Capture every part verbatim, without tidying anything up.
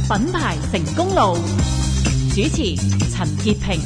品牌成功路，主持陳潔平。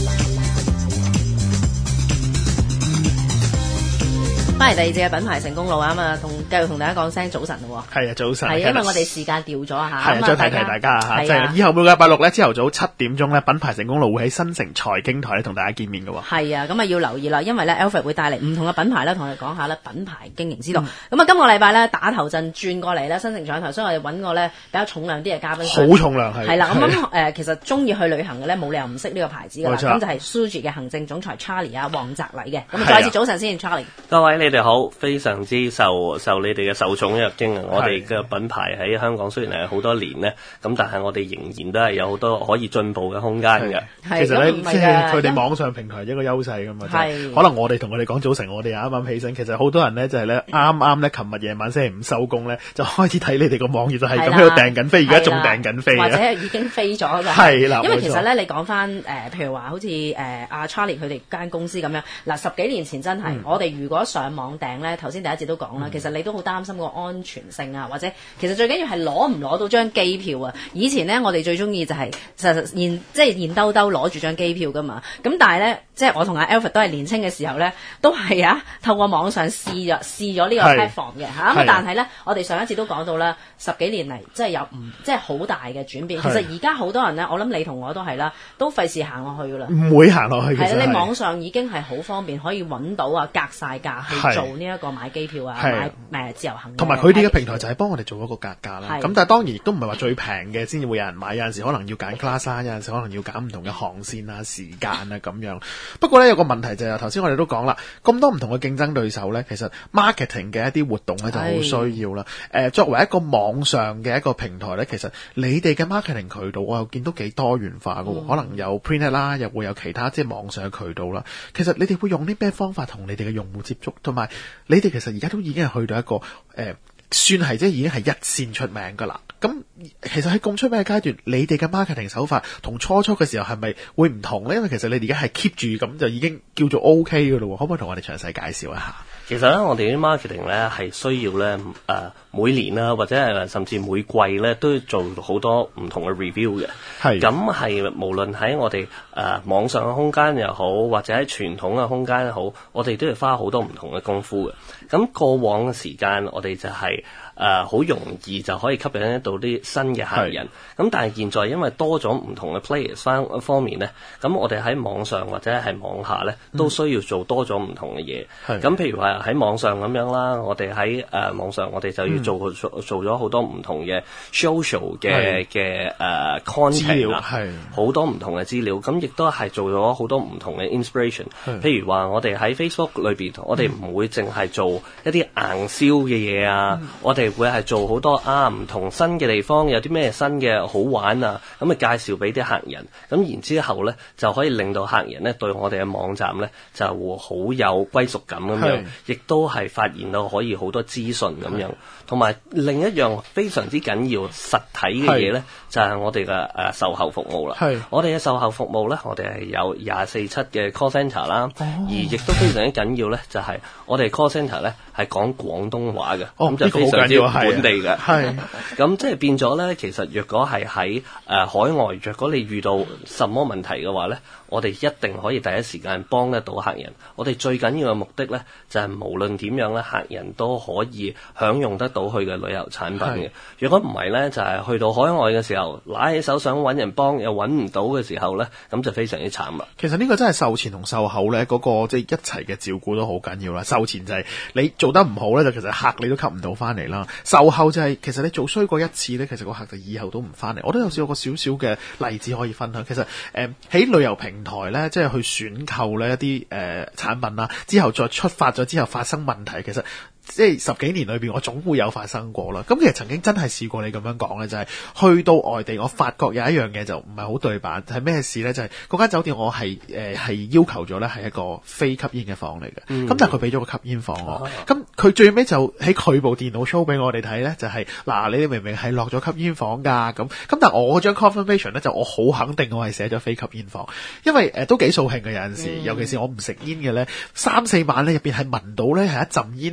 翻嚟第二節嘅品牌成功路啊嘛，同繼續同大家講聲早晨咯喎。 係啊，早晨。 係因為我哋時間調咗啊嚇。 係啊，再提提大家嚇，即係以後每個禮拜六咧，朝頭早七點鐘咧，品牌成功路會喺新城財經台咧同大家見面嘅喎。 係啊，咁啊要留意啦，因為咧 Alfred 會帶嚟唔同嘅品牌咧，同我哋講下咧品牌經營之道。咁、嗯、啊，今個禮拜咧打頭陣轉過嚟咧，新城財經台，所以我哋揾個咧比較重量啲嘅嘉賓。 好重量係。 係啦，咁咁誒，其實中意去旅行嘅咧，冇理由唔識呢個牌子㗎啦。咁就係 Suzy 嘅行政總裁 Charlie 啊，黃澤禮嘅。咁再次早晨先 ，Charlie。 各位你哋好，非常非常之受受你哋嘅受寵若驚啊！我哋嘅品牌喺香港雖然係好多年咧，咁但係我哋仍然都係有好多可以進步嘅空間嘅。 其實咧，即係佢哋網上平台一個優勢噶嘛，係可能我哋同佢哋講早晨，我哋啱啱起身，其實好多人咧就係咧啱啱咧，琴日夜晚星期五收工咧，就開始睇你哋個網頁，就係咁喺度訂緊飛，而家仲訂緊飛， 或者已經飛咗㗎。係啦，因為其實咧，你講翻誒，譬如話好似誒阿 Charlie 佢哋間公司咁樣，嗱十幾年前真係、嗯、我哋如果上網訂咧，頭先第一節都講啦、嗯，其實你都好擔心個安全性啊，或者其實最緊要係攞唔攞到張機票啊。以前咧，我哋最中意就係實實現即係現兜兜攞住張機票噶嘛。咁但係咧，即係我同阿 Alfred 都係年輕嘅時候咧，都係啊透過網上試咗試咗呢個 platform 嘅嚇。咁但係咧，我哋上一次都講到啦，十幾年嚟即係有唔即係好大嘅轉變。其實而家好多人咧，我諗你同我都係啦，都費事行落去噶啦， 唔會行落去嘅。係啦，你網上已經係好方便，可以揾到啊，格晒價去做呢一個買機票啊，買誒自由行。 同埋佢哋嘅平台就係幫我哋做一個格價啦。咁但係當然亦都唔係話最平嘅先至會有人買，有陣時可能要揀 class 啊，有陣時可能要揀唔同嘅航線啊、時間啊咁樣。不過咧有個問題就係頭先我哋都講啦，咁多唔同嘅競爭對手咧，其實 marketing 嘅一啲活動咧就好需要啦。誒，作為一個網上嘅一個平台咧，其實你哋嘅 marketing 渠道我又見到幾多元化㗎喎、嗯，可能有 print 啦，又會有其他即係網上嘅渠道啦。其實你哋會用啲咩方法同你哋嘅用戶接觸，同埋你哋其實而家都已經係去到一個誒、呃，算係即係已經係一線出名㗎啦。咁其實喺咁出名嘅階段，你哋嘅 marketing 手法同初初嘅時候係咪會唔同咧？因為其實你哋而家係 keep 住咁就已經叫做 OK 㗎咯。可唔可以同我哋詳細介紹一下？ 其實咧，我哋啲 marketing 咧係需要咧誒、呃、每年啦，或者係甚至每季咧都要做好多唔同嘅 review 嘅。係咁係無論喺我哋誒、呃、網上嘅空間又好，或者喺傳統嘅空間又好，我哋都要花好多唔同嘅功夫嘅。咁過往嘅時間，我哋就係誒好容易就可以吸引得到啲新嘅客人。咁但係現在因為多咗唔同嘅 players 翻方面咧，咁我哋喺網上或者係網下咧都需要做多咗唔同嘅嘢。咁譬如話喺網上咁樣啦，我哋喺誒網上我哋就要做、嗯、做做咗好多唔同嘅 social 嘅嘅誒 content 啊，好多唔同嘅資料。咁亦都係做咗好多唔同嘅 inspiration。譬如話我哋喺 Facebook 裏邊，我哋唔會淨係做一啲硬銷嘅嘢啊，嗯、我哋會係做好多啊唔同新嘅地方有啲咩新嘅好玩啊，咁啊介紹俾啲客人。咁然之後咧就可以令到客人咧對我哋嘅網站咧就會好有歸屬感咁樣，亦都係發現到可以好多資訊咁樣。同埋另一樣非常之緊要實體嘅嘢咧，就係、是、我哋嘅誒售後服務啦。我哋嘅售後服務咧，我哋係有廿四七嘅 call center 啦、哦，而亦都非常之緊要咧，就係、是、我哋 call center 咧係講廣東話嘅，咁、哦、就非常之本地嘅。係咁即係變咗咧，其實若果係喺誒海外，若果你遇到什麼問題嘅話咧，我哋一定可以第一時間幫得到客人。我哋最緊要嘅目的咧，就係、是、無論點樣咧，客人都可以享用得到佢嘅旅遊產品嘅。如果唔係咧，就係、是、去到海外嘅時候，拿起手想揾人幫又揾唔到嘅時候咧，咁就非常之慘啦。 其實呢個真係售前同售後咧，嗰、那個即係一齊嘅照顧都好緊要啦。售前就係你做得唔好咧，就其實客你都吸唔到翻嚟啦。售後就係、是、其實你做衰過一次咧，其實個客就以後都唔翻嚟。我都有試過個少少嘅例子可以分享。其實誒喺、呃、旅遊平台咧，即係去選購咧一啲誒、呃、產品啦，之後再出發咗之後發生問題，其實即係十幾年裏邊我總會有發生過啦。咁其實曾經真係試過你咁樣講咧，就係、是、去到外地，我發覺有一樣嘢就唔係好對版，係咩事咧？就係、是、嗰間酒店我係誒係要求咗咧係一個非吸煙嘅房嚟嘅，咁、嗯、但係佢俾咗個吸煙房我，咁、啊、佢最尾就喺佢部電腦 show 俾我哋睇咧，就係、是、嗱，你哋明明係落咗吸煙房㗎，咁咁但係我嗰張 confirmation 咧就我好肯定我係寫咗非吸煙房，因為誒、呃、都幾掃興嘅有陣時、嗯，尤其是我唔食煙嘅咧，三四晚咧入邊係聞到咧係一陣煙味咧，個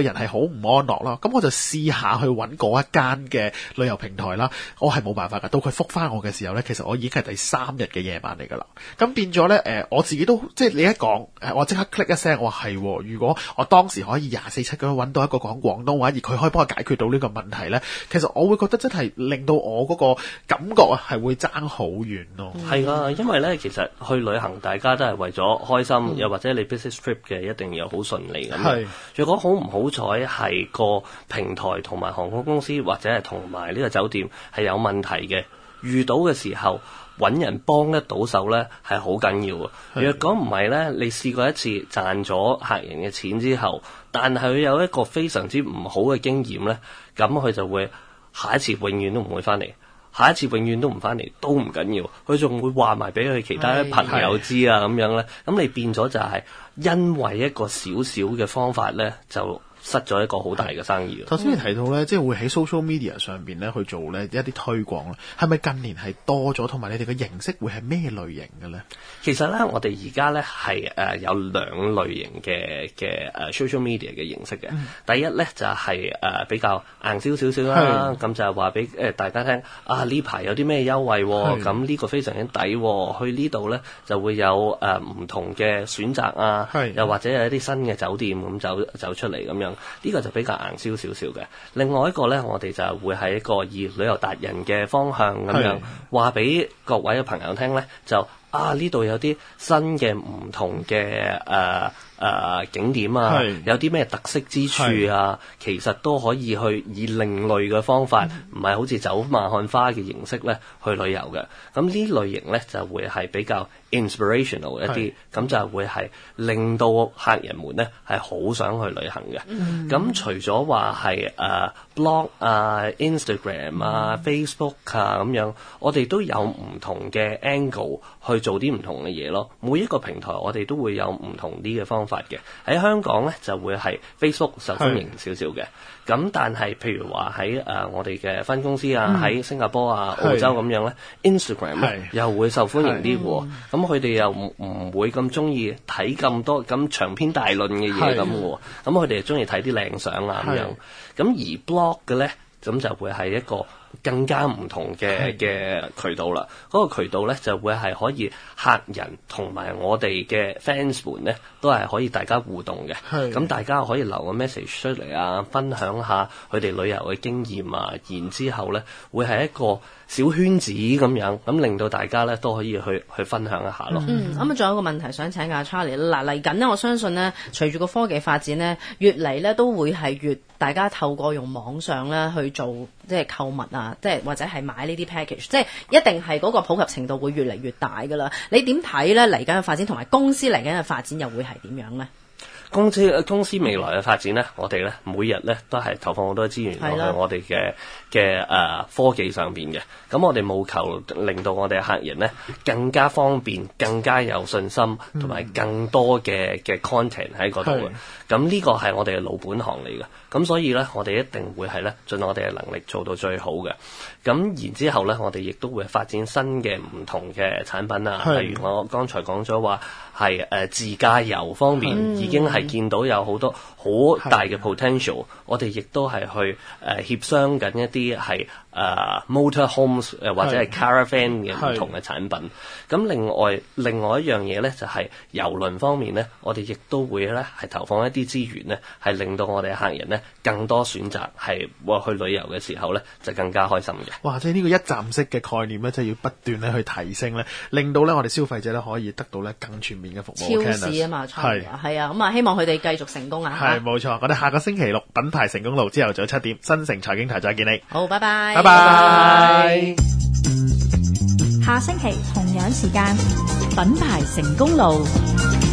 人係好唔安樂啦。咁我就試下去揾嗰一間嘅旅遊平台啦。我係冇辦法㗎。到佢覆返我嘅時候咧，其實我已經係第三日嘅夜晚嚟㗎啦。咁變咗咧，誒我自己都即係你一講，我即刻 click 一聲，我話係，如果我當時可以廿四七咁樣揾到一個講廣東話，而佢可以幫我解決到呢個問題咧，其實我會覺得真係令到我嗰個感覺啊係會爭好遠咯。 係啊，因為咧其實去旅行大家都係為咗開心，嗯、又或者你 business trip 嘅一定要好順利咁。係，如果好唔好彩係個平台同埋航空公司或者係同埋呢個酒店係有問題嘅，遇到嘅時候揾人幫得到手咧係好緊要啊！若果唔係咧，你試過一次賺咗客人嘅錢之後，但係佢有一個非常之唔好嘅經驗咧，咁佢就會下一次永遠都唔會翻嚟，下一次永遠都唔翻嚟都唔緊要，佢仲會話埋俾佢其他朋友知啊咁樣咧，咁你變咗就係因為一個小小嘅方法咧就失咗一個好大嘅生意。 頭先你提到咧，即係會喺 social media 上邊咧去做咧一啲推廣咧，係咪近年係多咗？同埋你哋嘅形式會係咩類型嘅咧？ 其實咧，我哋而家咧係誒有兩類型嘅嘅誒 social media 嘅形式嘅。嗯、第一咧就係、是、誒、呃、比較硬銷少少啦，咁就係話俾誒大家聽啊，呢排有啲咩優惠、哦，咁呢個非常之抵、哦，去呢度咧就會有誒唔、呃、同嘅選擇啊，又或者有一啲新嘅酒店咁走走出嚟咁樣。呢個就比較硬銷少少嘅。另外一個呢，我哋就會係一個以旅遊達人嘅方向咁樣話俾各位嘅朋友聽呢，就啊呢度有啲新嘅唔同嘅誒誒景點啊，有啲咩特色之處啊，其實都可以去以另類嘅方法，唔係好似走馬看花嘅形式呢去旅遊嘅。咁呢類型呢，就會係比較 inspirational 一啲，咁就會係令到客人們呢係好想去旅行嘅。咁、嗯、除咗話係誒 blog 啊、Instagram 啊、嗯、Facebook 啊咁樣，我哋都有唔同嘅 angle 去做啲唔同嘅嘢咯。每一個平台我哋都會有唔同啲嘅方法嘅。喺香港呢，就會係 Facebook 受歡迎少少嘅。咁但係譬如話喺誒我哋嘅分公司啊，喺、嗯、新加坡啊、澳洲咁樣呢 Instagram 呢又會受歡迎啲喎。咁佢哋又唔唔會咁中意睇咁多咁長篇大論嘅嘢咁喎。咁佢哋中意睇啲靚相啊咁樣。咁而 blog 嘅呢，咁就會係一個更加唔同嘅嘅渠道啦。嗰、那個渠道呢，就會係可以客人同埋我哋嘅 fans 們呢，都係可以大家互動嘅。咁大家可以留個 message 出嚟啊，分享下佢哋旅遊嘅經驗啊。然之後呢，會係一個小圈子咁樣，咁令到大家呢都可以去去分享一下咯。 嗯，咁啊，仲有一個問題想請阿 Charlie 嗱，嚟緊呢，我相信呢，隨住個科技發展呢，越嚟呢都會係越大家透過用網上咧去做即係購物啊，即係或者係買呢啲 package， 即係一定係嗰個普及程度會越嚟越大噶啦。你點睇呢？嚟緊嘅發展同埋公司嚟緊嘅發展又會係點樣呢？ 公司公司未來嘅發展呢，我哋呢每日呢都係投放好多資源落去我哋嘅嘅誒科技上邊嘅。咁我哋務求令到我哋嘅客人呢更加方便、更加有信心，同埋更多嘅嘅 content 喺嗰度嘅。咁呢個係我哋嘅老本行嚟嘅。咁所以呢，我哋一定會係呢盡我哋嘅能力做到最好嘅。咁然之後呢，我哋亦都會發展新嘅唔同嘅產品啊，例如我剛才講咗話係誒自駕遊方面已經係見到有好多好大嘅 potential，我哋亦都係去誒、呃、協商緊一啲係誒 motor homes 誒或者係 caravan 嘅唔同嘅產品。咁另外另外一樣嘢咧就係郵輪方面咧，我哋亦都會咧係投放一啲資源咧，係令到我哋客人咧更多選擇，係去旅遊嘅時候咧就更加開心嘅。 哇！即係呢個一站式嘅概念咧，即係要不斷咧去提升咧，令到咧我哋消費者咧可以得到咧更全面嘅服務。 超市啊嘛，係係啊，咁啊希望佢哋繼續成功啊！ 係冇錯，我哋下個星期六品牌成功路朝頭早七點，新城財經台再見你。 好，拜拜， 拜拜。 下星期同樣時間，品牌成功路。